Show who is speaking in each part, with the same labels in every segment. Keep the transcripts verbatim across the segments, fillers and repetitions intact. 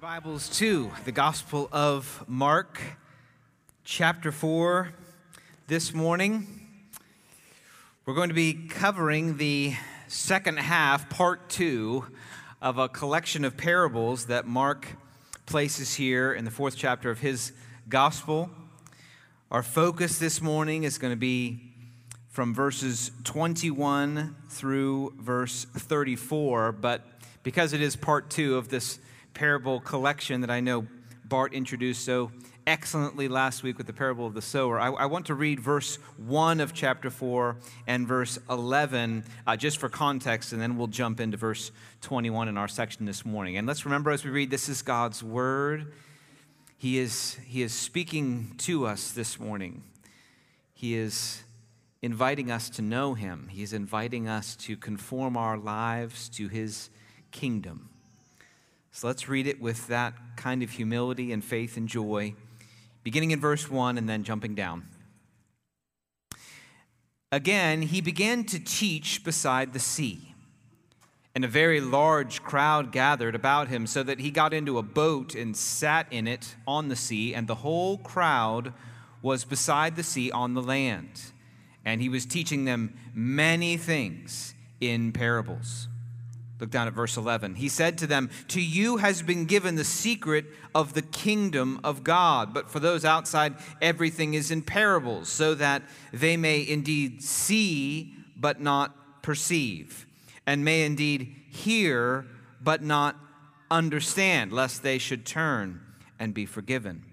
Speaker 1: Bibles to the Gospel of Mark, chapter four. This morning, we're going to be covering the second half, part two, of a collection of parables that Mark places here in the fourth chapter of his Gospel. Our focus this morning is going to be from verses twenty-one through verse thirty-four, but because it is part two of this parable collection that I know Bart introduced so excellently last week with the parable of the sower, I, I want to read verse one of chapter four and verse eleven uh, just for context, and then we'll jump into verse twenty-one in our section this morning. And let's remember as we read, this is God's Word. He is, he is speaking to us this morning. He is inviting us to know Him. He's inviting us to conform our lives to His kingdom. So let's read it with that kind of humility and faith and joy, beginning in verse one and then jumping down. Again, he began to teach beside the sea, and a very large crowd gathered about him, so that he got into a boat and sat in it on the sea, and the whole crowd was beside the sea on the land. And he was teaching them many things in parables. Look down at verse eleven. He said to them, "To you has been given the secret of the kingdom of God, but for those outside, everything is in parables, so that they may indeed see, but not perceive, and may indeed hear, but not understand, lest they should turn and be forgiven."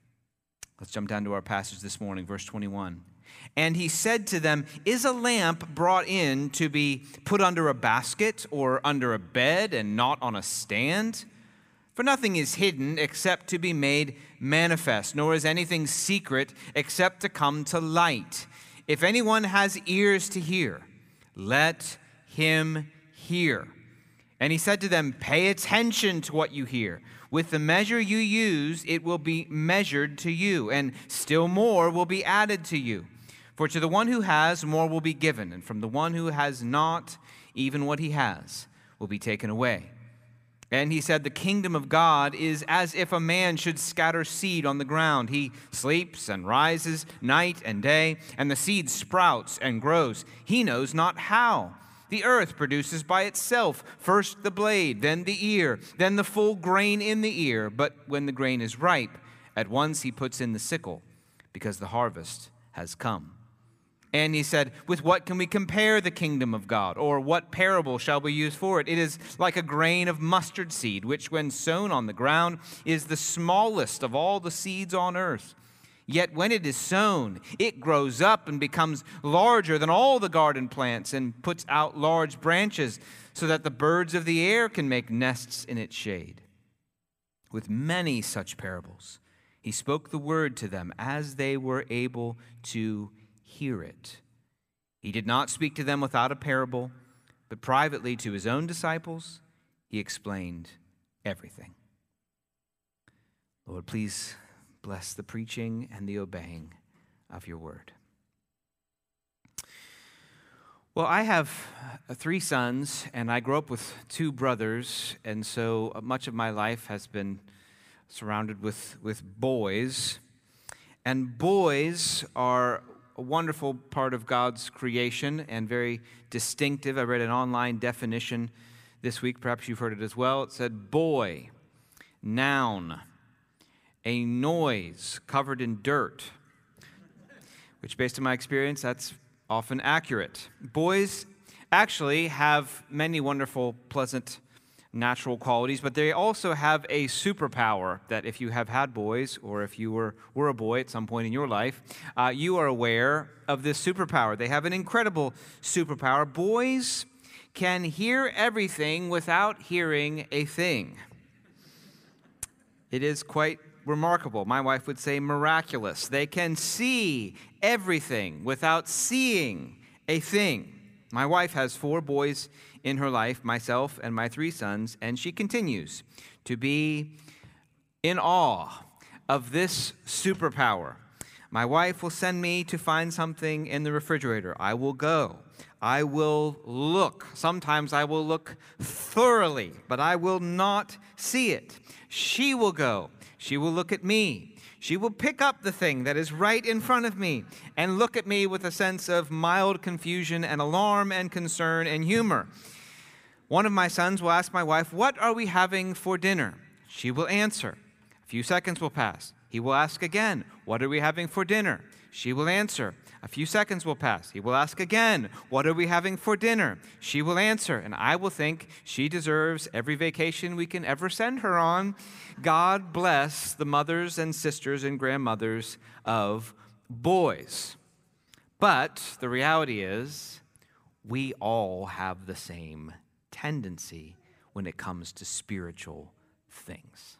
Speaker 1: Let's jump down to our passage this morning, verse twenty-one. And he said to them, "Is a lamp brought in to be put under a basket or under a bed and not on a stand? For nothing is hidden except to be made manifest, nor is anything secret except to come to light. If anyone has ears to hear, let him hear." And he said to them, "Pay attention to what you hear. With the measure you use, it will be measured to you, and still more will be added to you. For to the one who has, more will be given, and from the one who has not, even what he has will be taken away." And he said, "The kingdom of God is as if a man should scatter seed on the ground. He sleeps and rises night and day, and the seed sprouts and grows. He knows not how. The earth produces by itself first the blade, then the ear, then the full grain in the ear. But when the grain is ripe, at once he puts in the sickle, because the harvest has come." And he said, "With what can we compare the kingdom of God? Or what parable shall we use for it? It is like a grain of mustard seed, which when sown on the ground is the smallest of all the seeds on earth. Yet when it is sown, it grows up and becomes larger than all the garden plants and puts out large branches, so that the birds of the air can make nests in its shade." With many such parables, he spoke the word to them as they were able to hear it. He did not speak to them without a parable, but privately to his own disciples, he explained everything. Lord, please bless the preaching and the obeying of your word. Well, I have three sons, and I grew up with two brothers, and so much of my life has been surrounded with, with boys. And boys are a wonderful part of God's creation and very distinctive. I read an online definition this week. Perhaps you've heard it as well. It said, boy, noun, a noise covered in dirt, which based on my experience, that's often accurate. Boys actually have many wonderful, pleasant, natural qualities, but they also have a superpower that if you have had boys, or if you were, were a boy at some point in your life, uh, you are aware of this superpower. They have an incredible superpower. Boys can hear everything without hearing a thing. It is quite remarkable. My wife would say miraculous. They can see everything without seeing a thing. My wife has four boys in her life, myself and my three sons, and she continues to be in awe of this superpower. My wife will send me to find something in the refrigerator. I will go. I will look. Sometimes I will look thoroughly, but I will not see it. She will go. She will look at me. She will pick up the thing that is right in front of me and look at me with a sense of mild confusion and alarm and concern and humor. One of my sons will ask my wife, "What are we having for dinner?" She will answer. A few seconds will pass. He will ask again, "What are we having for dinner?" She will answer. A few seconds will pass. He will ask again, "What are we having for dinner?" She will answer, and I will think she deserves every vacation we can ever send her on. God bless the mothers and sisters and grandmothers of boys. But the reality is, we all have the same tendency when it comes to spiritual things.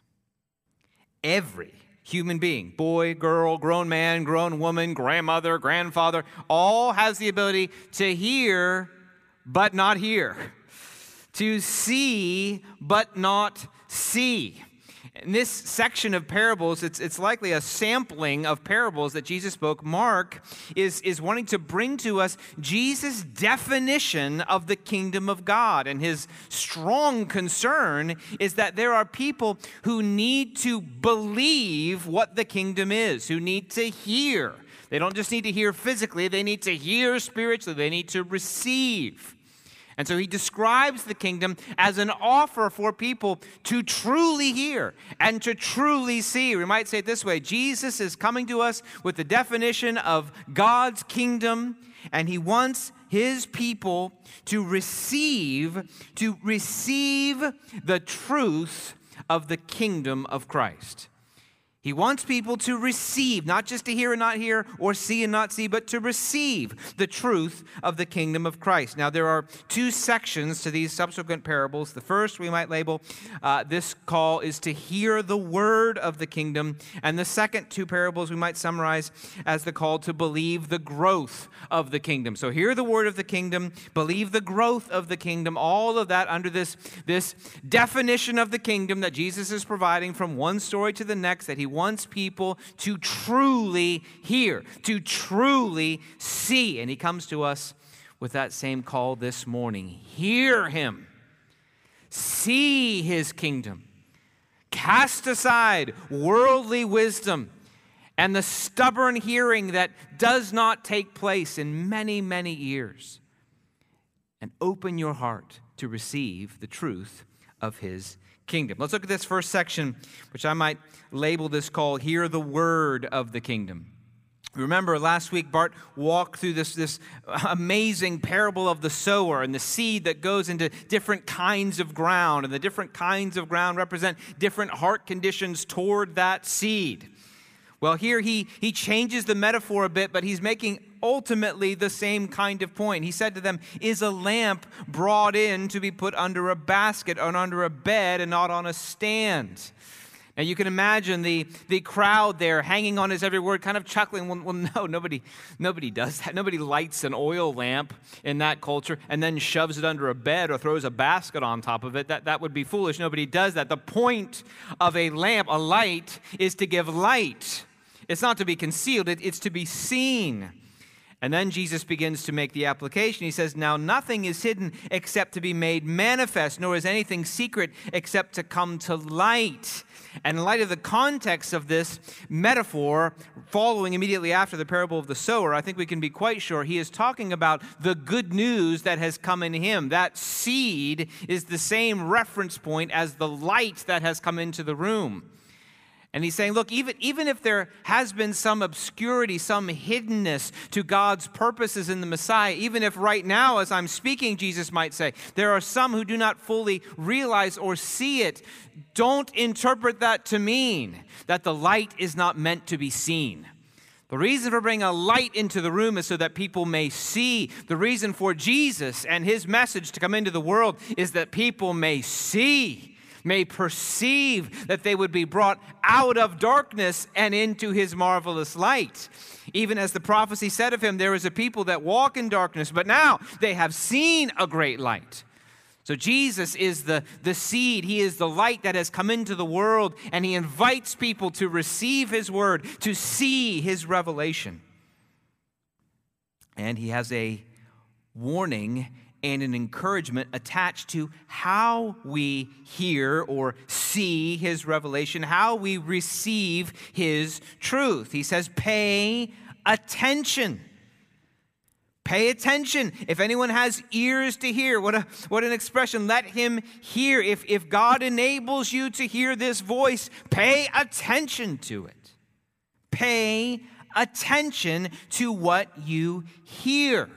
Speaker 1: Every human being, boy, girl, grown man, grown woman, grandmother, grandfather, all has the ability to hear but not hear, to see but not see. In this section of parables, it's, it's likely a sampling of parables that Jesus spoke. Mark is, is wanting to bring to us Jesus' definition of the kingdom of God. And his strong concern is that there are people who need to believe what the kingdom is, who need to hear. They don't just need to hear physically, they need to hear spiritually, they need to receive. And so he describes the kingdom as an offer for people to truly hear and to truly see. We might say it this way: Jesus is coming to us with the definition of God's kingdom, and he wants his people to receive, to receive the truth of the kingdom of Christ. He wants people to receive, not just to hear and not hear, or see and not see, but to receive the truth of the kingdom of Christ. Now, there are two sections to these subsequent parables. The first we might label, uh, this call is to hear the word of the kingdom. And the second two parables we might summarize as the call to believe the growth of the kingdom. So hear the word of the kingdom, believe the growth of the kingdom, all of that under this, this definition of the kingdom that Jesus is providing from one story to the next, that he wants people to truly hear, to truly see. And he comes to us with that same call this morning. Hear him. See his kingdom. Cast aside worldly wisdom and the stubborn hearing that does not take place in many, many years. And open your heart to receive the truth of his kingdom. Let's look at this first section, which I might label this call, Hear the Word of the Kingdom. Remember, last week, Bart walked through this, this amazing parable of the sower and the seed that goes into different kinds of ground, and the different kinds of ground represent different heart conditions toward that seed. Well, here he, he changes the metaphor a bit, but he's making ultimately the same kind of point. He said to them, "Is a lamp brought in to be put under a basket or under a bed and not on a stand?" Now you can imagine the, the crowd there hanging on his every word, kind of chuckling. Well, well, no, nobody, nobody does that. Nobody lights an oil lamp in that culture and then shoves it under a bed or throws a basket on top of it. That, that would be foolish. Nobody does that. The point of a lamp, a light, is to give light. It's not to be concealed, it, it's to be seen. And then Jesus begins to make the application. He says, "Now nothing is hidden except to be made manifest, nor is anything secret except to come to light." And in light of the context of this metaphor, following immediately after the parable of the sower, I think we can be quite sure he is talking about the good news that has come in him. That seed is the same reference point as the light that has come into the room. And he's saying, look, even, even if there has been some obscurity, some hiddenness to God's purposes in the Messiah, even if right now as I'm speaking, Jesus might say, there are some who do not fully realize or see it, don't interpret that to mean that the light is not meant to be seen. The reason for bringing a light into the room is so that people may see. The reason for Jesus and his message to come into the world is that people may see, may perceive, that they would be brought out of darkness and into his marvelous light. Even as the prophecy said of him, there is a people that walk in darkness, but now they have seen a great light. So Jesus is the, the seed. He is the light that has come into the world, and he invites people to receive his word, to see his revelation. And he has a warning and an encouragement attached to how we hear or see his revelation, how we receive his truth. He says, pay attention. Pay attention. If anyone has ears to hear, what a what an expression, let him hear. If, if God enables you to hear this voice, pay attention to it. Pay attention to what you hear.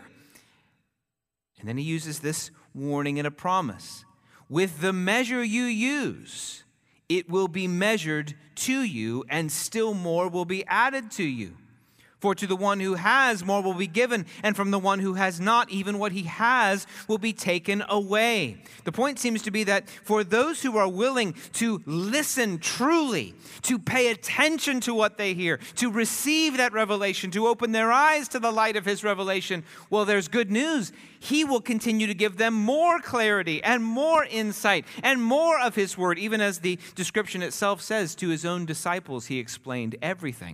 Speaker 1: And then he uses this warning and a promise. With the measure you use, it will be measured to you, and still more will be added to you. For to the one who has, more will be given, and from the one who has not, even what he has will be taken away. The point seems to be that for those who are willing to listen truly, to pay attention to what they hear, to receive that revelation, to open their eyes to the light of his revelation, well, there's good news. He will continue to give them more clarity and more insight and more of his word. Even as the description itself says, to his own disciples he explained everything.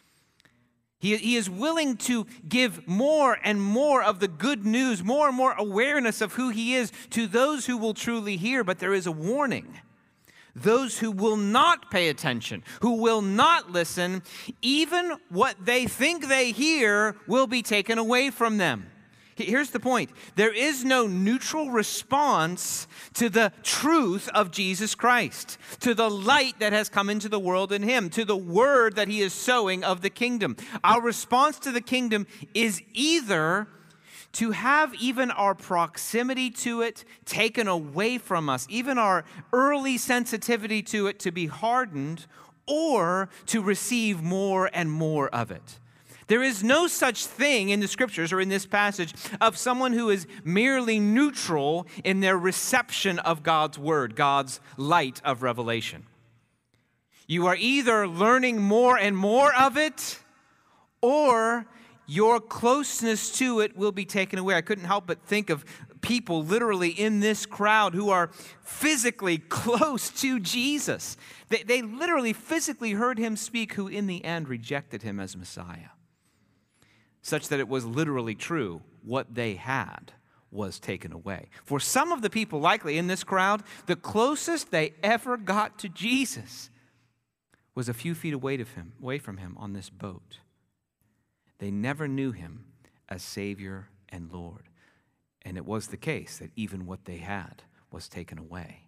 Speaker 1: He, he is willing to give more and more of the good news, more and more awareness of who he is to those who will truly hear. But there is a warning. Those who will not pay attention, who will not listen, even what they think they hear will be taken away from them. Here's the point. There is no neutral response to the truth of Jesus Christ, to the light that has come into the world in him, to the word that he is sowing of the kingdom. Our response to the kingdom is either to have even our proximity to it taken away from us, even our early sensitivity to it to be hardened, or to receive more and more of it. There is no such thing in the scriptures or in this passage of someone who is merely neutral in their reception of God's word, God's light of revelation. You are either learning more and more of it, or your closeness to it will be taken away. I couldn't help but think of people literally in this crowd who are physically close to Jesus. They, they literally physically heard him speak, who in the end rejected him as Messiah. Such that it was literally true, what they had was taken away. For some of the people likely in this crowd, the closest they ever got to Jesus was a few feet away of him, away from him on this boat. They never knew him as Savior and Lord. And it was the case that even what they had was taken away.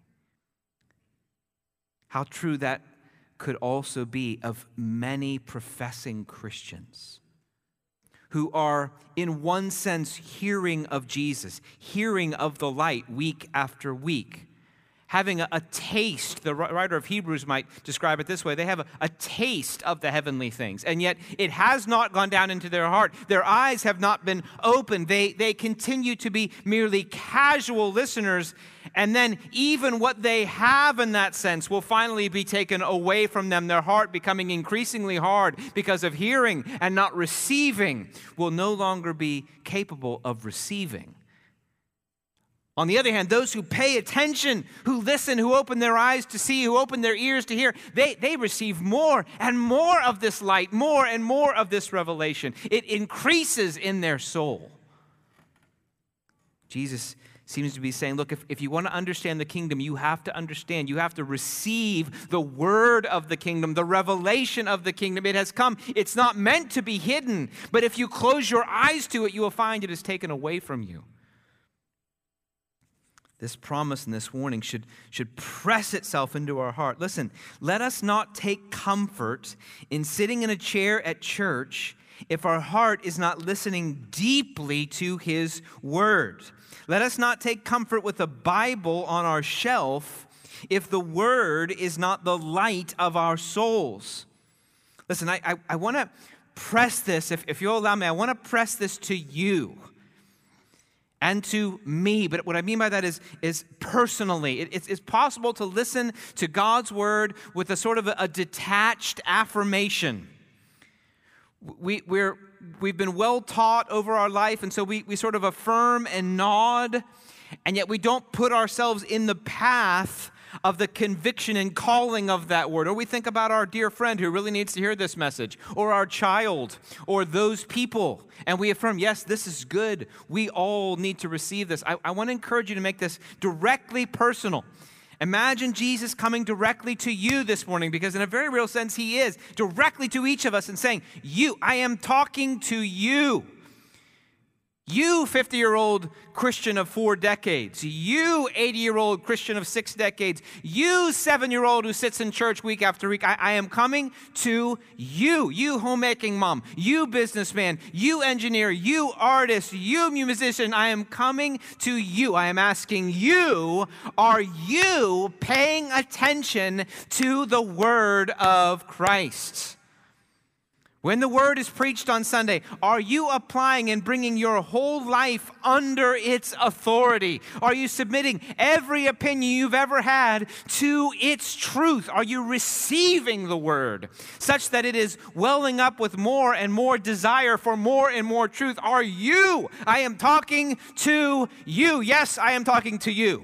Speaker 1: How true that could also be of many professing Christians who are, in one sense, hearing of Jesus, hearing of the light week after week, having a, a taste. The writer of Hebrews might describe it this way. They have a, a taste of the heavenly things, and yet it has not gone down into their heart. Their eyes have not been opened. They, they continue to be merely casual listeners, and then even what they have in that sense will finally be taken away from them. Their heart becoming increasingly hard because of hearing and not receiving will no longer be capable of receiving. On the other hand, those who pay attention, who listen, who open their eyes to see, who open their ears to hear, they, they receive more and more of this light, more and more of this revelation. It increases in their soul. Jesus seems to be saying, look, if, if you want to understand the kingdom, you have to understand, you have to receive the word of the kingdom, the revelation of the kingdom. It has come. It's not meant to be hidden, but if you close your eyes to it, you will find it is taken away from you. This promise and this warning should, should press itself into our heart. Listen, let us not take comfort in sitting in a chair at church if our heart is not listening deeply to his word. Let us not take comfort with a Bible on our shelf if the word is not the light of our souls. Listen, I, I, I want to press this, if, if you'll allow me, I want to press this to you and to me. But what I mean by that is, is personally. It, it's, it's possible to listen to God's word with a sort of a, a detached affirmation. We, we're, we've been well taught over our life, and so we, we sort of affirm and nod, and yet we don't put ourselves in the path of the conviction and calling of that word. Or we think about our dear friend who really needs to hear this message, or our child, or those people, and we affirm, yes, this is good. We all need to receive this. I, I want to encourage you to make this directly personal. Imagine Jesus coming directly to you this morning, because in a very real sense, he is directly to each of us and saying, you, I am talking to you. You fifty-year-old Christian of four decades. You eighty-year-old Christian of six decades. You seven-year-old who sits in church week after week. I, I am coming to you. You homemaking mom. You businessman. You engineer. You artist. You musician. I am coming to you. I am asking you, are you paying attention to the word of Christ? When the word is preached on Sunday, are you applying and bringing your whole life under its authority? Are you submitting every opinion you've ever had to its truth? Are you receiving the word such that it is welling up with more and more desire for more and more truth? Are you? I am talking to you. Yes, I am talking to you.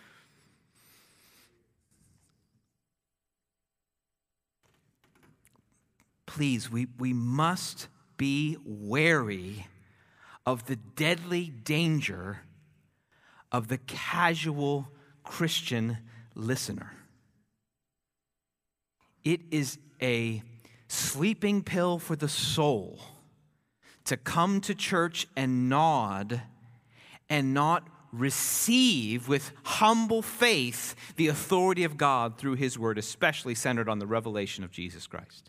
Speaker 1: Please, we, we must be wary of the deadly danger of the casual Christian listener. It is a sleeping pill for the soul to come to church and nod and not receive with humble faith the authority of God through his word, especially centered on the revelation of Jesus Christ.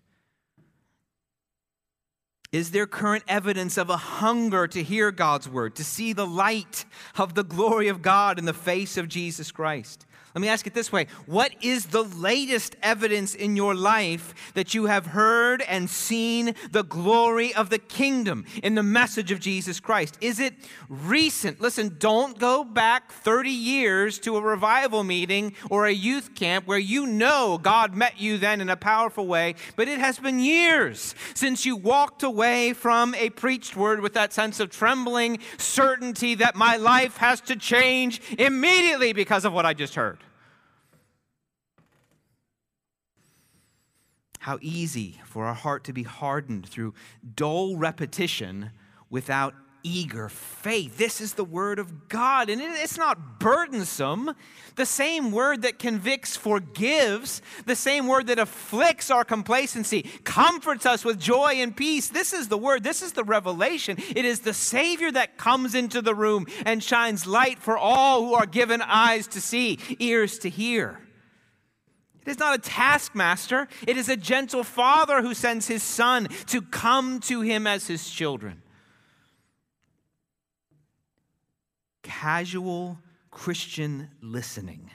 Speaker 1: Is there current evidence of a hunger to hear God's word, to see the light of the glory of God in the face of Jesus Christ? Let me ask it this way. What is the latest evidence in your life that you have heard and seen the glory of the kingdom in the message of Jesus Christ? Is it recent? Listen, don't go back thirty years to a revival meeting or a youth camp where you know God met you then in a powerful way, but it has been years since you walked away from a preached word with that sense of trembling certainty that my life has to change immediately because of what I just heard. How easy for our heart to be hardened through dull repetition without eager faith. This is the word of God, and it's not burdensome. The same word that convicts forgives, the same word that afflicts our complacency, comforts us with joy and peace. This is the word. This is the revelation. It is the Savior that comes into the room and shines light for all who are given eyes to see, ears to hear. It is not a taskmaster. It is a gentle father who sends his son to come to him as his children. Casual Christian listening.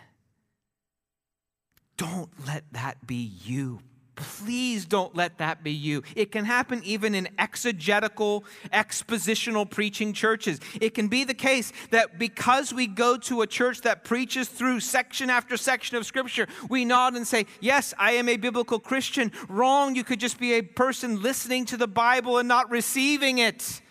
Speaker 1: Don't let that be you. Please don't let that be you. It can happen even in exegetical, expositional preaching churches. It can be the case that because we go to a church that preaches through section after section of Scripture, we nod and say, yes, I am a biblical Christian. Wrong, you could just be a person listening to the Bible and not receiving it.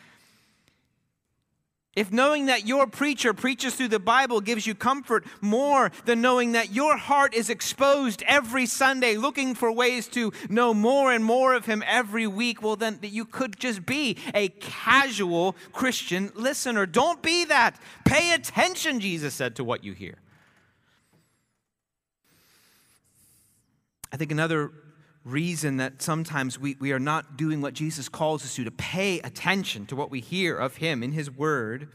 Speaker 1: If knowing that your preacher preaches through the Bible gives you comfort more than knowing that your heart is exposed every Sunday looking for ways to know more and more of him every week, well then you could just be a casual Christian listener. Don't be that. Pay attention, Jesus said, to what you hear. I think another reason that sometimes we, we are not doing what Jesus calls us to, to pay attention to what we hear of him in his word,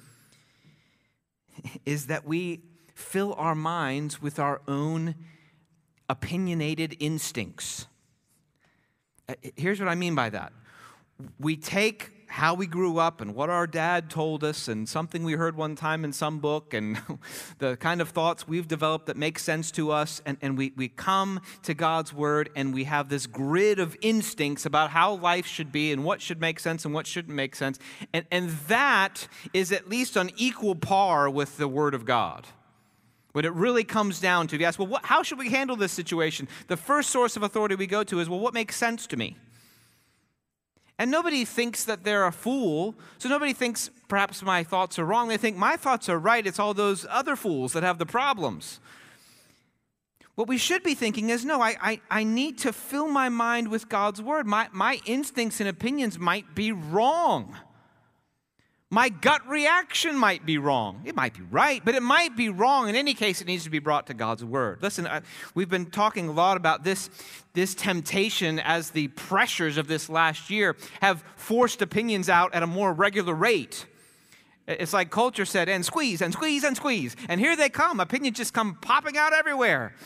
Speaker 1: is that we fill our minds with our own opinionated instincts. Here's what I mean by that. We take how we grew up and what our dad told us and something we heard one time in some book and the kind of thoughts we've developed that make sense to us, and, and we, we come to God's word and we have this grid of instincts about how life should be and what should make sense and what shouldn't make sense. And, and that is at least on equal par with the word of God. When it really comes down to, if you ask, well, what, how should we handle this situation? The first source of authority we go to is, well, what makes sense to me? And nobody thinks that they're a fool, so nobody thinks perhaps my thoughts are wrong. They think my thoughts are right. It's all those other fools that have the problems. What we should be thinking is, no, I, I, I need to fill my mind with God's word. My, my instincts and opinions might be wrong. My gut reaction might be wrong. It might be right, but it might be wrong. In any case, it needs to be brought to God's word. Listen, I, we've been talking a lot about this, this temptation as the pressures of this last year have forced opinions out at a more regular rate. It's like culture said, and squeeze, and squeeze, and squeeze. And here they come. Opinions just come popping out everywhere.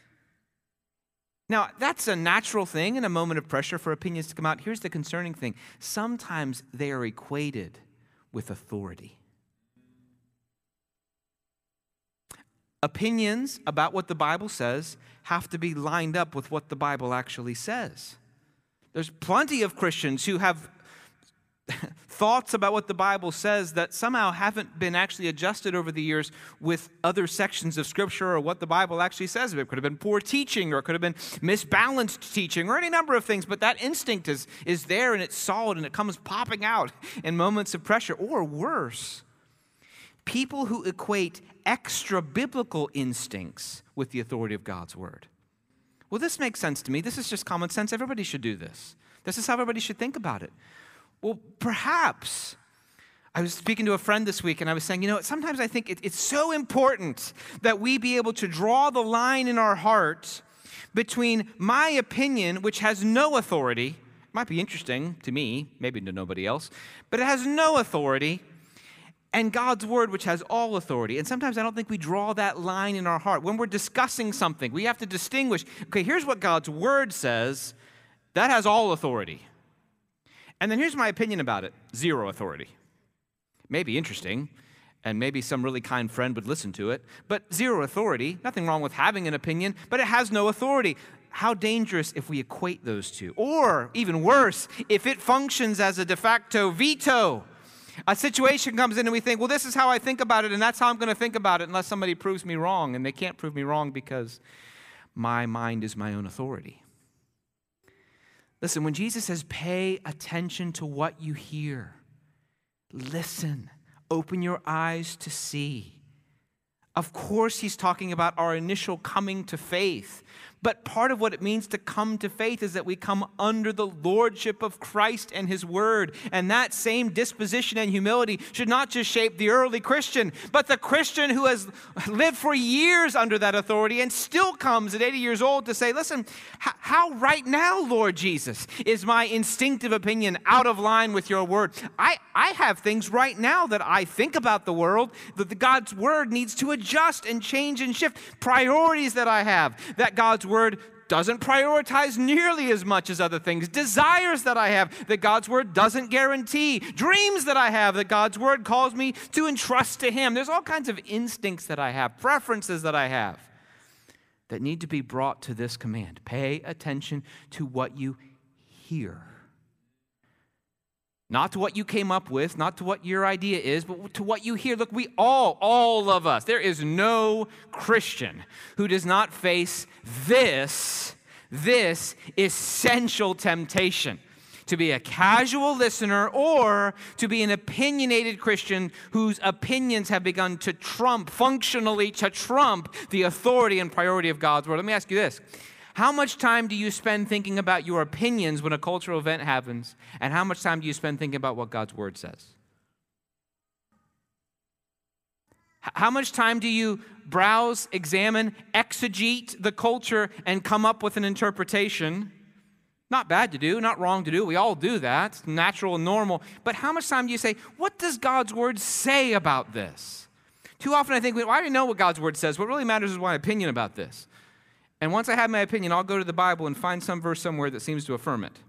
Speaker 1: Now, that's a natural thing in a moment of pressure for opinions to come out. Here's the concerning thing. Sometimes they are equated with authority. Opinions about what the Bible says have to be lined up with what the Bible actually says. There's plenty of Christians who have thoughts about what the Bible says that somehow haven't been actually adjusted over the years with other sections of Scripture or what the Bible actually says. It could have been poor teaching, or it could have been misbalanced teaching, or any number of things, but that instinct is, is there, and it's solid, and it comes popping out in moments of pressure. Or worse, people who equate extra-biblical instincts with the authority of God's Word. Well, this makes sense to me. This is just common sense. Everybody should do this. This is how everybody should think about it. Well, perhaps. I was speaking to a friend this week, and I was saying, you know, sometimes I think it, it's so important that we be able to draw the line in our heart between my opinion, which has no authority. It might be interesting to me, maybe to nobody else, but it has no authority, and God's word, which has all authority. And sometimes I don't think we draw that line in our heart. When we're discussing something, we have to distinguish, okay, here's what God's word says. That has all authority. And then here's my opinion about it. Zero authority. Maybe interesting, and maybe some really kind friend would listen to it, but zero authority. Nothing wrong with having an opinion, but it has no authority. How dangerous if we equate those two. Or, even worse, if it functions as a de facto veto. A situation comes in and we think, well, this is how I think about it, and that's how I'm going to think about it unless somebody proves me wrong. And they can't prove me wrong because my mind is my own authority. Listen, when Jesus says, pay attention to what you hear, listen, open your eyes to see. Of course, he's talking about our initial coming to faith. But part of what it means to come to faith is that we come under the lordship of Christ and his word. And that same disposition and humility should not just shape the early Christian, but the Christian who has lived for years under that authority and still comes at eighty years old to say, listen, h- how right now, Lord Jesus, is my instinctive opinion out of line with your word? I, I have things right now that I think about the world that the God's word needs to adjust and change and shift. Priorities that I have that God's word doesn't prioritize nearly as much as other things. Desires that I have that God's word doesn't guarantee. Dreams that I have that God's word calls me to entrust to him. There's all kinds of instincts that I have, preferences that I have that need to be brought to this command. Pay attention to what you hear. Not to what you came up with, not to what your idea is, but to what you hear. Look, we all, all of us, there is no Christian who does not face this, this essential temptation. To be a casual listener or to be an opinionated Christian whose opinions have begun to trump, functionally to trump the authority and priority of God's word. Let me ask you this. How much time do you spend thinking about your opinions when a cultural event happens? And how much time do you spend thinking about what God's word says? How much time do you browse, examine, exegete the culture and come up with an interpretation? Not bad to do, not wrong to do. We all do that. It's natural and normal. But how much time do you say, what does God's word say about this? Too often I think, well, I already know what God's word says. What really matters is my opinion about this. And once I have my opinion, I'll go to the Bible and find some verse somewhere that seems to affirm it.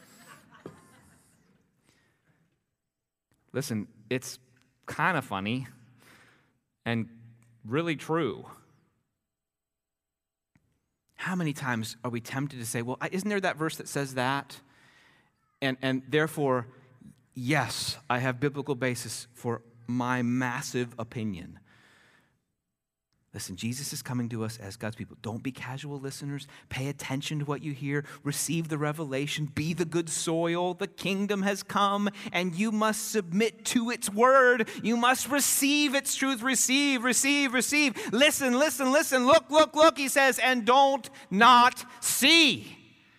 Speaker 1: Listen, it's kind of funny and really true. How many times are we tempted to say, well, isn't there that verse that says that? And, and therefore, yes, I have biblical basis for my massive opinion. Listen, Jesus is coming to us as God's people. Don't be casual listeners. Pay attention to what you hear. Receive the revelation. Be the good soil. The kingdom has come, and you must submit to its word. You must receive its truth. Receive, receive, receive. Listen, listen, listen. Look, look, look, he says, and don't not see.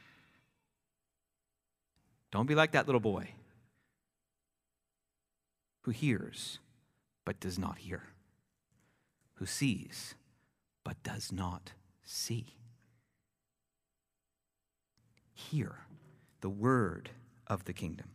Speaker 1: Don't be like that little boy who hears but does not hear, who sees but does not see. Hear the word of the kingdom.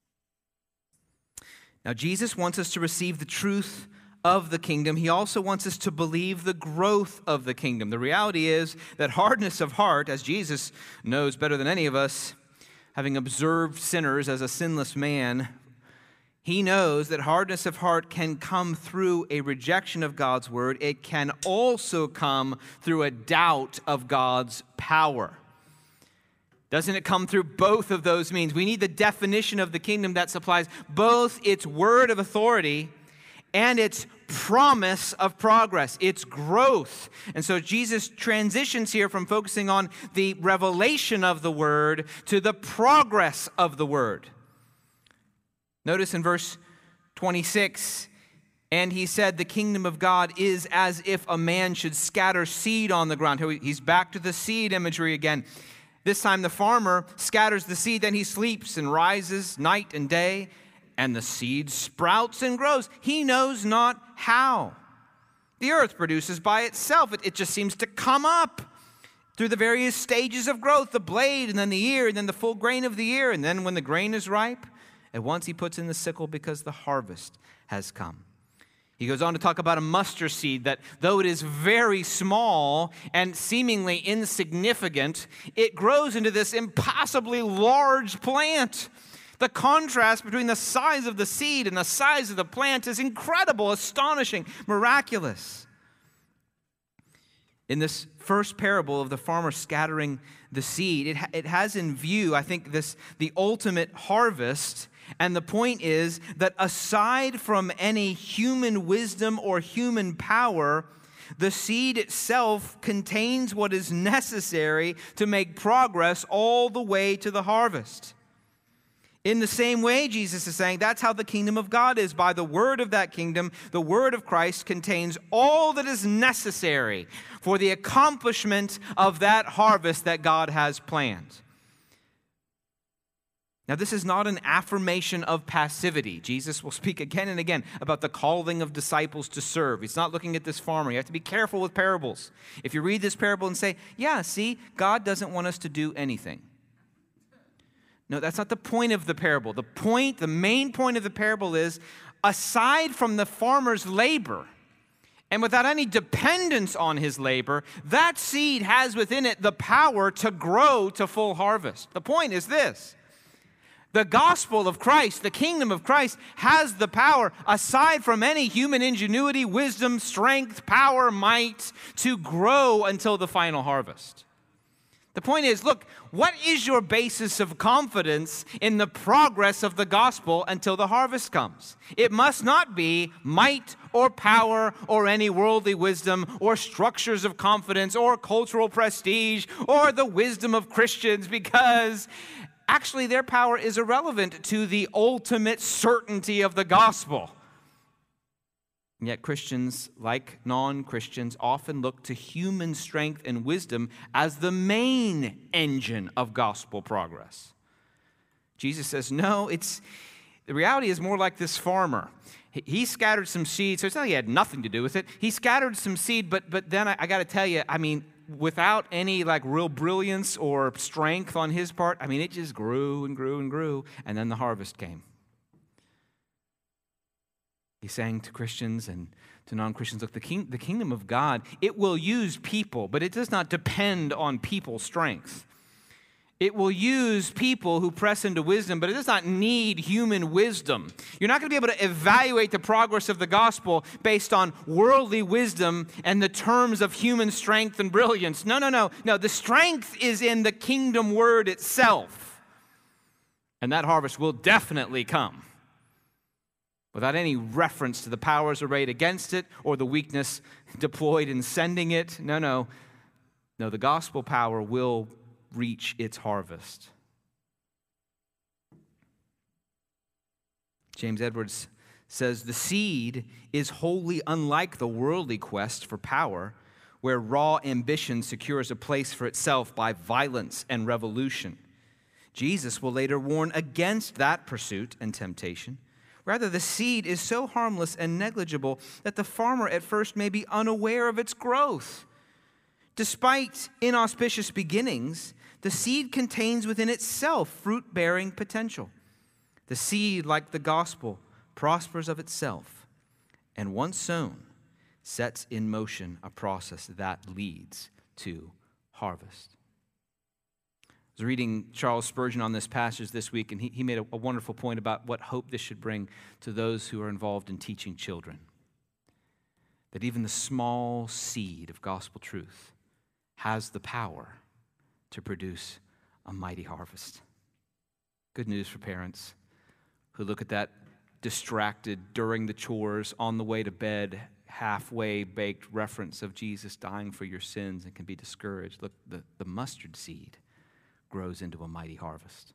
Speaker 1: Now, Jesus wants us to receive the truth of the kingdom. He also wants us to believe the growth of the kingdom. The reality is that hardness of heart, as Jesus knows better than any of us, having observed sinners as a sinless man, he knows that hardness of heart can come through a rejection of God's word. It can also come through a doubt of God's power. Doesn't it come through both of those means? We need the definition of the kingdom that supplies both its word of authority and its promise of progress, its growth. And so Jesus transitions here from focusing on the revelation of the word to the progress of the word. Notice in verse twenty-six, and he said, the kingdom of God is as if a man should scatter seed on the ground. He's back to the seed imagery again. This time the farmer scatters the seed, then he sleeps and rises night and day, and the seed sprouts and grows. He knows not how. The earth produces by itself. It, it just seems to come up through the various stages of growth, the blade, and then the ear, and then the full grain of the ear. And then when the grain is ripe, at once he puts in the sickle because the harvest has come. He goes on to talk about a mustard seed that, though it is very small and seemingly insignificant, it grows into this impossibly large plant. The contrast between the size of the seed and the size of the plant is incredible, astonishing, miraculous. In this first parable of the farmer scattering the seed, it, ha- it has in view, I think, this the ultimate harvest. And the point is that aside from any human wisdom or human power, the seed itself contains what is necessary to make progress all the way to the harvest. In the same way, Jesus is saying, that's how the kingdom of God is. By the word of that kingdom, the word of Christ contains all that is necessary for the accomplishment of that harvest that God has planned. Now, this is not an affirmation of passivity. Jesus will speak again and again about the calling of disciples to serve. He's not looking at this farmer. You have to be careful with parables. If you read this parable and say, yeah, see, God doesn't want us to do anything. No, that's not the point of the parable. The point, the main point of the parable is, aside from the farmer's labor, and without any dependence on his labor, that seed has within it the power to grow to full harvest. The point is this: the gospel of Christ, the kingdom of Christ, has the power, aside from any human ingenuity, wisdom, strength, power, might, to grow until the final harvest. The point is, look, what is your basis of confidence in the progress of the gospel until the harvest comes? It must not be might or power or any worldly wisdom or structures of confidence or cultural prestige or the wisdom of Christians, because actually their power is irrelevant to the ultimate certainty of the gospel. And yet Christians, like non-Christians, often look to human strength and wisdom as the main engine of gospel progress. Jesus says, no, it's the reality is more like this farmer. He, he scattered some seed, so it's not like he had nothing to do with it. He scattered some seed, but but then I, I got to tell you, I mean, without any like real brilliance or strength on his part, I mean, it just grew and grew and grew, and then the harvest came. He's saying to Christians and to non-Christians, look, the, king, the kingdom of God, it will use people, but it does not depend on people's strength. It will use people who press into wisdom, but it does not need human wisdom. You're not going to be able to evaluate the progress of the gospel based on worldly wisdom and the terms of human strength and brilliance. No, no, no. No, the strength is in the kingdom word itself. And that harvest will definitely come. without any reference to the powers arrayed against it or the weakness deployed in sending it. No, no. No, the gospel power will reach its harvest. James Edwards says, the seed is wholly unlike the worldly quest for power, where raw ambition secures a place for itself by violence and revolution. Jesus will later warn against that pursuit and temptation. Rather, the seed is so harmless and negligible that the farmer at first may be unaware of its growth. Despite inauspicious beginnings, the seed contains within itself fruit-bearing potential. The seed, like the gospel, prospers of itself, and once sown, sets in motion a process that leads to harvest. I was reading Charles Spurgeon on this passage this week, and he, he made a, a wonderful point about what hope this should bring to those who are involved in teaching children. That even the small seed of gospel truth has the power to produce a mighty harvest. Good news for parents who look at that distracted during the chores, on the way to bed, halfway baked reference of Jesus dying for your sins and can be discouraged. Look, the, the mustard seed grows into a mighty harvest.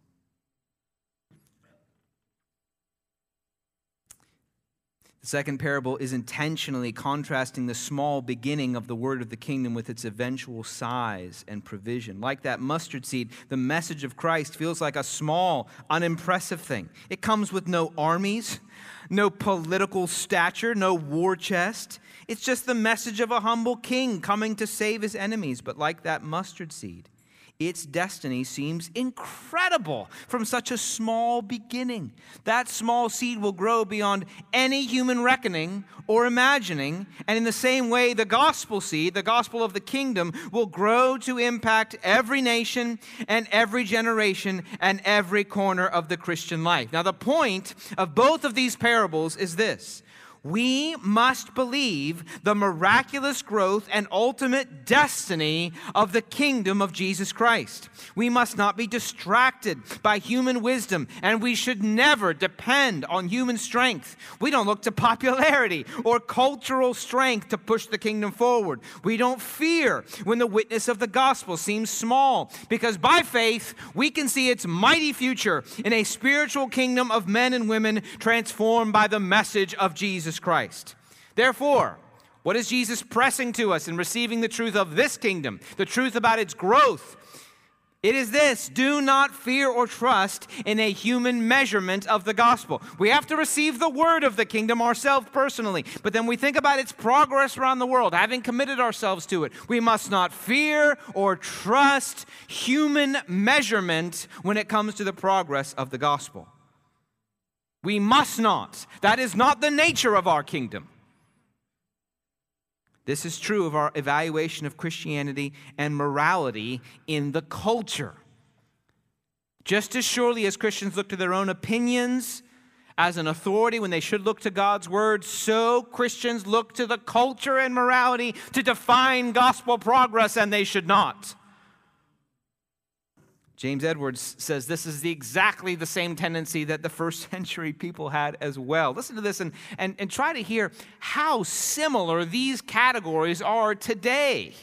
Speaker 1: The second parable is intentionally contrasting the small beginning of the word of the kingdom with its eventual size and provision. Like that mustard seed, the message of Christ feels like a small, unimpressive thing. It comes with no armies, no political stature, no war chest. It's just the message of a humble king coming to save his enemies. But like that mustard seed, its destiny seems incredible from such a small beginning. That small seed will grow beyond any human reckoning or imagining. And in the same way, the gospel seed, the gospel of the kingdom, will grow to impact every nation and every generation and every corner of the Christian life. Now, the point of both of these parables is this. We must believe the miraculous growth and ultimate destiny of the kingdom of Jesus Christ. We must not be distracted by human wisdom, and we should never depend on human strength. We don't look to popularity or cultural strength to push the kingdom forward. We don't fear when the witness of the gospel seems small, because by faith, we can see its mighty future in a spiritual kingdom of men and women transformed by the message of Jesus Christ. Therefore, what is Jesus pressing to us in receiving the truth of this kingdom, the truth about its growth? It is this: do not fear or trust in a human measurement of the gospel. We have to receive the word of the kingdom ourselves personally, but then we think about its progress around the world, having committed ourselves to it. We must not fear or trust human measurement when it comes to the progress of the gospel. We must not. That is not the nature of our kingdom. This is true of our evaluation of Christianity and morality in the culture. Just as surely as Christians look to their own opinions as an authority when they should look to God's word, so Christians look to the culture and morality to define gospel progress, and they should not. James Edwards says this is the, exactly the same tendency that the first century people had as well. Listen to this and, and, and try to hear how similar these categories are today.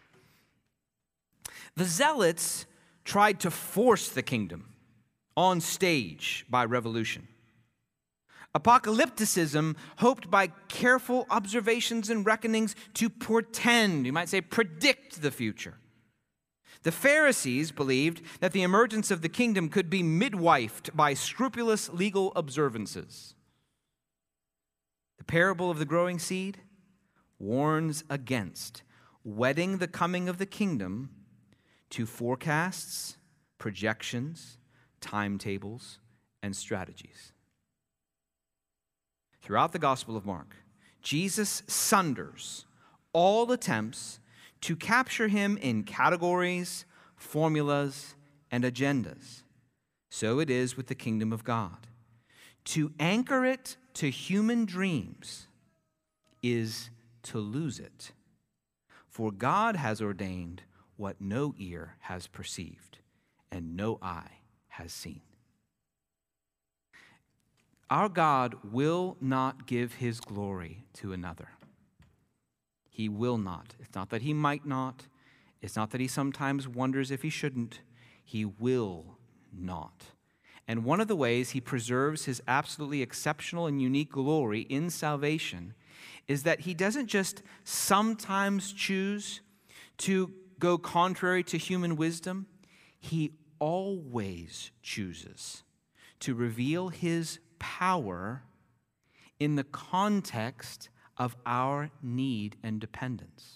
Speaker 1: The Zealots tried to force the kingdom on stage by revolution. Apocalypticism hoped by careful observations and reckonings to portend, you might say, predict the future. The Pharisees believed that the emergence of the kingdom could be midwifed by scrupulous legal observances. The parable of the growing seed warns against wedding the coming of the kingdom to forecasts, projections, timetables, and strategies. Throughout the Gospel of Mark, Jesus sunders all attempts to capture him in categories, formulas, and agendas. So it is with the kingdom of God. To anchor it to human dreams is to lose it. For God has ordained what no ear has perceived and no eye has seen. Our God will not give his glory to another. He will not. It's not that he might not. It's not that he sometimes wonders if he shouldn't. He will not. And one of the ways he preserves his absolutely exceptional and unique glory in salvation is that he doesn't just sometimes choose to go contrary to human wisdom. He always chooses to reveal his power in the context of our need and dependence.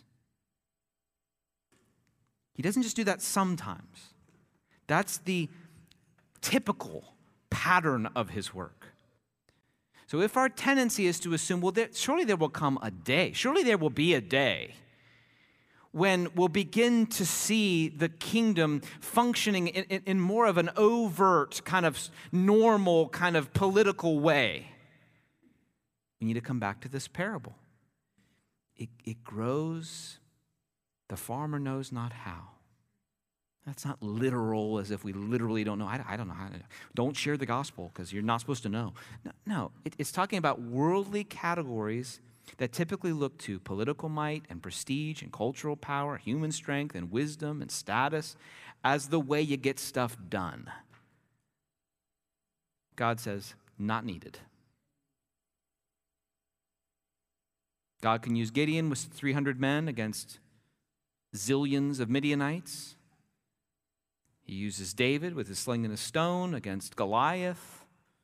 Speaker 1: He doesn't just do that sometimes. That's the typical pattern of his work. So if our tendency is to assume, well, there, surely there will come a day, surely there will be a day when we'll begin to see the kingdom functioning in, in, in more of an overt, kind of normal, kind of political way. We need to come back to this parable. It, it grows, the farmer knows not how. That's not literal, as if we literally don't know. I, I don't know how to. Don't share the gospel because you're not supposed to know. No, no it, it's talking about worldly categories that typically look to political might and prestige and cultural power, human strength and wisdom and status as the way you get stuff done. God says, not needed. God can use Gideon with three hundred men against zillions of Midianites. He uses David with his sling and a stone against Goliath.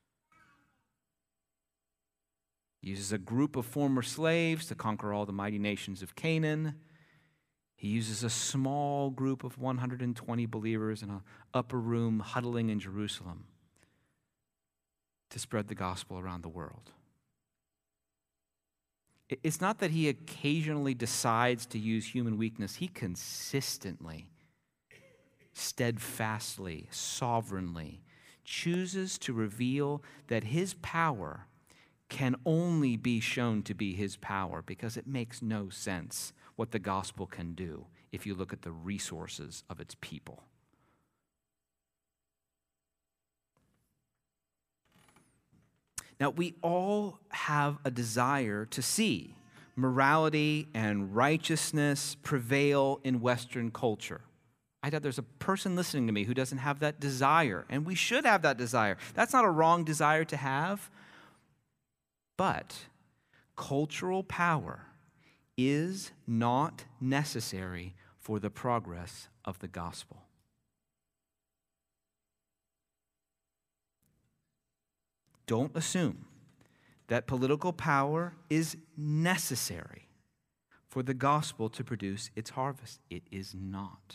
Speaker 1: He uses a group of former slaves to conquer all the mighty nations of Canaan. He uses a small group of one hundred twenty believers in an upper room huddling in Jerusalem to spread the gospel around the world. It's not that he occasionally decides to use human weakness. He consistently, steadfastly, sovereignly chooses to reveal that his power can only be shown to be his power, because it makes no sense what the gospel can do if you look at the resources of its people. Now, we all have a desire to see morality and righteousness prevail in Western culture. I doubt there's a person listening to me who doesn't have that desire, and we should have that desire. That's not a wrong desire to have, but cultural power is not necessary for the progress of the gospel. Don't assume that political power is necessary for the gospel to produce its harvest. It is not.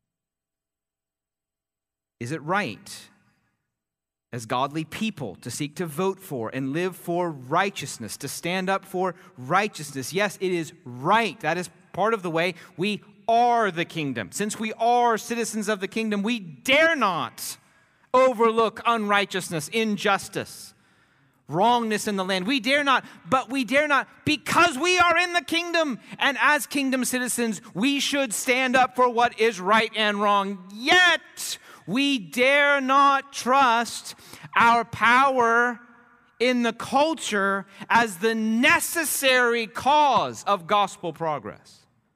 Speaker 1: Is it right as godly people to seek to vote for and live for righteousness, to stand up for righteousness? Yes, it is right. That is part of the way we are the kingdom. Since we are citizens of the kingdom, we dare not overlook unrighteousness, injustice, wrongness in the land. We dare not, but we dare not because we are in the kingdom. And as kingdom citizens, we should stand up for what is right and wrong. Yet, we dare not trust our power in the culture as the necessary cause of gospel progress.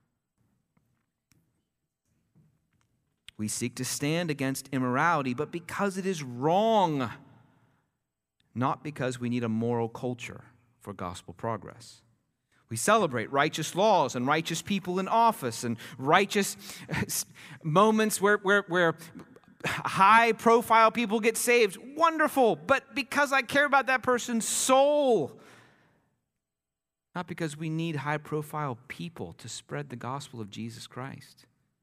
Speaker 1: We seek to stand against immorality, but because it is wrong, not because we need a moral culture for gospel progress. We celebrate righteous laws and righteous people in office and righteous moments where, where, where high-profile people get saved. Wonderful, but because I care about that person's soul, not because we need high-profile people to spread the gospel of Jesus Christ.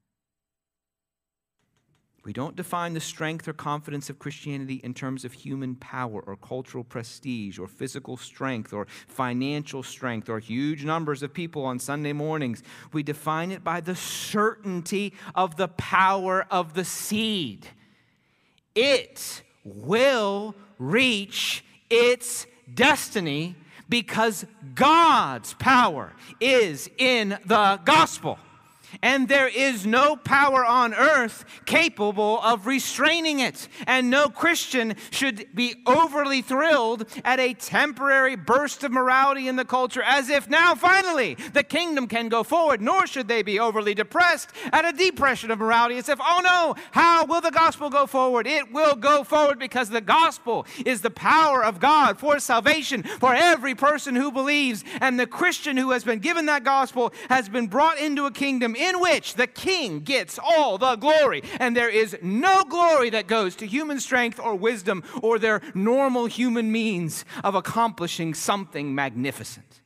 Speaker 1: We don't define the strength or confidence of Christianity in terms of human power or cultural prestige or physical strength or financial strength or huge numbers of people on Sunday mornings. We define it by the certainty of the power of the seed. It will reach its destiny because God's power is in the gospel. And there is no power on earth capable of restraining it. And no Christian should be overly thrilled at a temporary burst of morality in the culture as if now finally the kingdom can go forward. Nor should they be overly depressed at a depression of morality as if, oh no, how will the gospel go forward? It will go forward because the gospel is the power of God for salvation for every person who believes. And the Christian who has been given that gospel has been brought into a kingdom in which the king gets all the glory. And there is no glory that goes to human strength or wisdom or their normal human means of accomplishing something magnificent.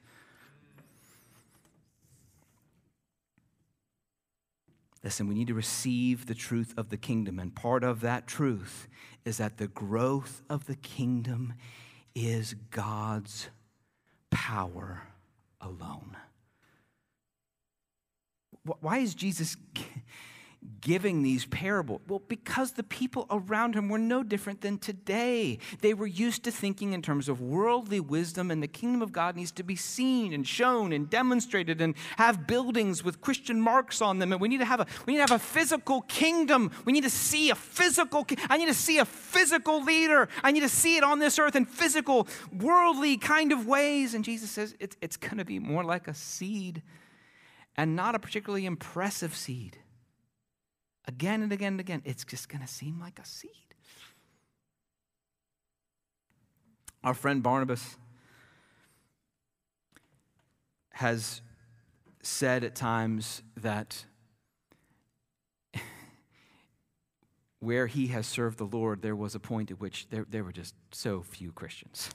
Speaker 1: Listen, we need to receive the truth of the kingdom. And part of that truth is that the growth of the kingdom is God's power alone. Why is Jesus giving these parables? Well, because the people around him were no different than today. They were used to thinking in terms of worldly wisdom, and the kingdom of God needs to be seen and shown and demonstrated and have buildings with Christian marks on them. And we need to have a we need to have a physical kingdom. We need to see a physical I need to see a physical leader. I need to see it on this earth in physical, worldly kind of ways. And Jesus says it's it's going to be more like a seed. And not a particularly impressive seed. Again and again and again, it's just going to seem like a seed. Our friend Barnabas has said at times that where he has served the Lord, there was a point at which there, there were just so few Christians.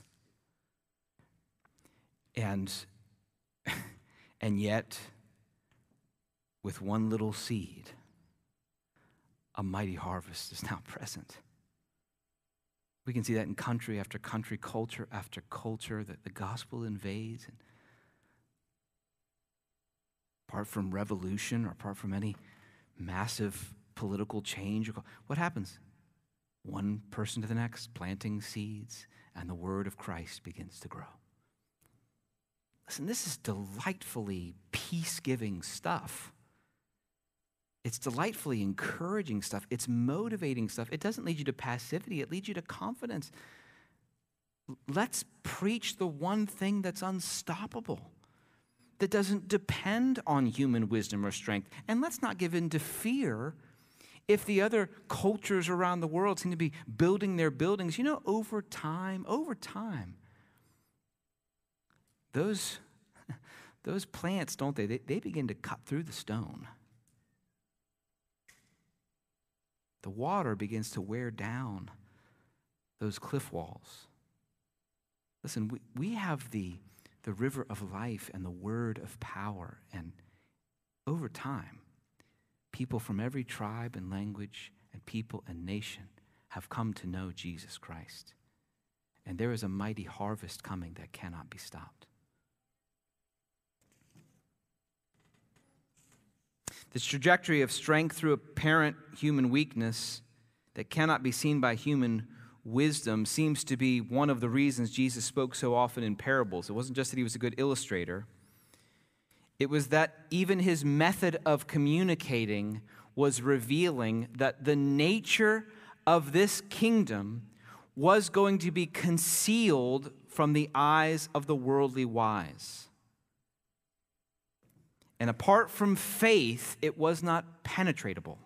Speaker 1: And, and yet, with one little seed, a mighty harvest is now present. We can see that in country after country, culture after culture, that the gospel invades. And apart from revolution or apart from any massive political change, what happens? One person to the next, planting seeds, and the word of Christ begins to grow. Listen, this is delightfully peace-giving stuff. It's delightfully encouraging stuff. It's motivating stuff. It doesn't lead you to passivity. It leads you to confidence. Let's preach the one thing that's unstoppable, that doesn't depend on human wisdom or strength. And let's not give in to fear if the other cultures around the world seem to be building their buildings. You know, over time, over time, those, those plants, don't they? they? They begin to cut through the stone. The water begins to wear down those cliff walls. Listen, we, we have the, the river of life and the word of power. And over time, people from every tribe and language and people and nation have come to know Jesus Christ. And there is a mighty harvest coming that cannot be stopped. This trajectory of strength through apparent human weakness that cannot be seen by human wisdom seems to be one of the reasons Jesus spoke so often in parables. It wasn't just that he was a good illustrator. It was that even his method of communicating was revealing that the nature of this kingdom was going to be concealed from the eyes of the worldly wise. And apart from faith, it was not penetratable.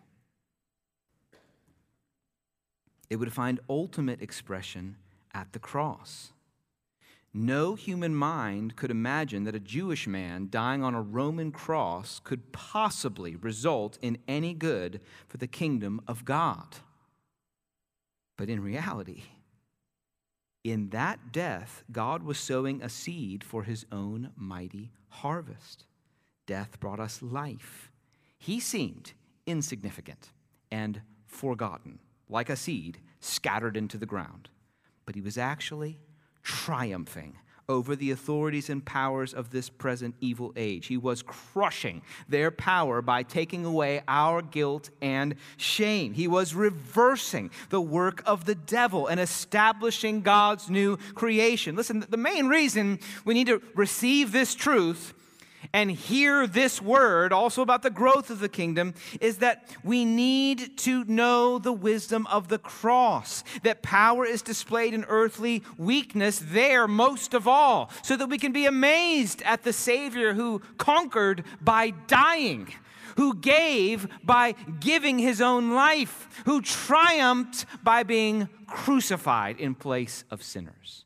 Speaker 1: It would find ultimate expression at the cross. No human mind could imagine that a Jewish man dying on a Roman cross could possibly result in any good for the kingdom of God. But in reality, in that death, God was sowing a seed for his own mighty harvest. Death brought us life. He seemed insignificant and forgotten, like a seed scattered into the ground. But he was actually triumphing over the authorities and powers of this present evil age. He was crushing their power by taking away our guilt and shame. He was reversing the work of the devil and establishing God's new creation. Listen, the main reason we need to receive this truth and hear this word also about the growth of the kingdom is that we need to know the wisdom of the cross, that power is displayed in earthly weakness there most of all, so that we can be amazed at the Savior who conquered by dying, who gave by giving his own life, who triumphed by being crucified in place of sinners.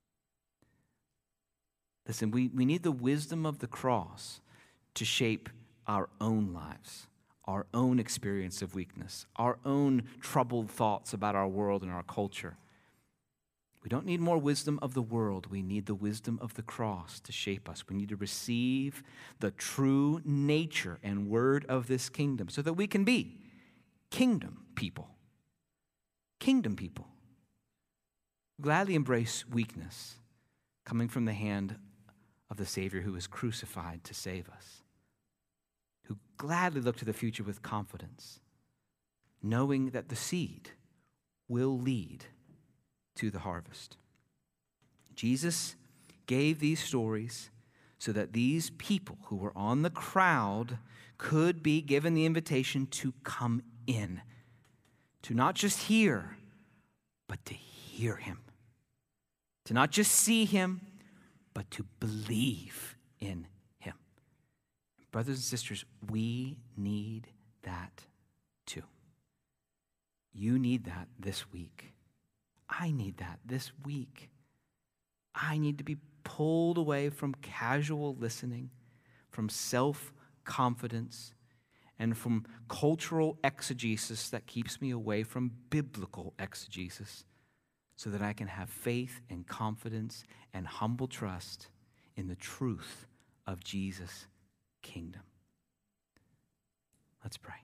Speaker 1: Listen, we, we need the wisdom of the cross to shape our own lives, our own experience of weakness, our own troubled thoughts about our world and our culture. We don't need more wisdom of the world. We need the wisdom of the cross to shape us. We need to receive the true nature and word of this kingdom so that we can be kingdom people. Kingdom people. Gladly embrace weakness coming from the hand of the Savior who was crucified to save us, who gladly look to the future with confidence, knowing that the seed will lead to the harvest. Jesus gave these stories so that these people who were on the crowd could be given the invitation to come in, to not just hear, but to hear him, to not just see him, but to believe in him. Brothers and sisters, we need that too. You need that this week. I need that this week. I need to be pulled away from casual listening, from self-confidence, and from cultural exegesis that keeps me away from biblical exegesis, so that I can have faith and confidence and humble trust in the truth of Jesus' kingdom. Let's pray.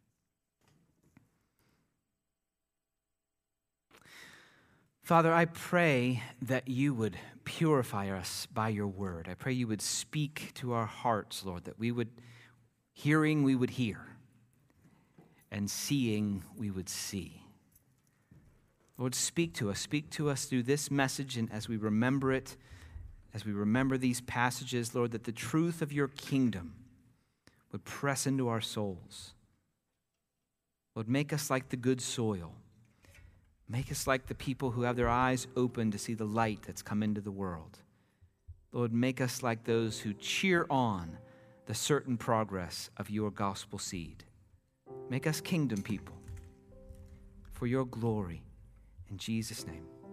Speaker 1: Father, I pray that you would purify us by your word. I pray you would speak to our hearts, Lord, that we would, hearing we would hear, and seeing we would see. Lord, speak to us. Speak to us through this message, and as we remember it, as we remember these passages, Lord, that the truth of your kingdom would press into our souls. Lord, make us like the good soil. Make us like the people who have their eyes open to see the light that's come into the world. Lord, make us like those who cheer on the certain progress of your gospel seed. Make us kingdom people for your glory. In Jesus' name.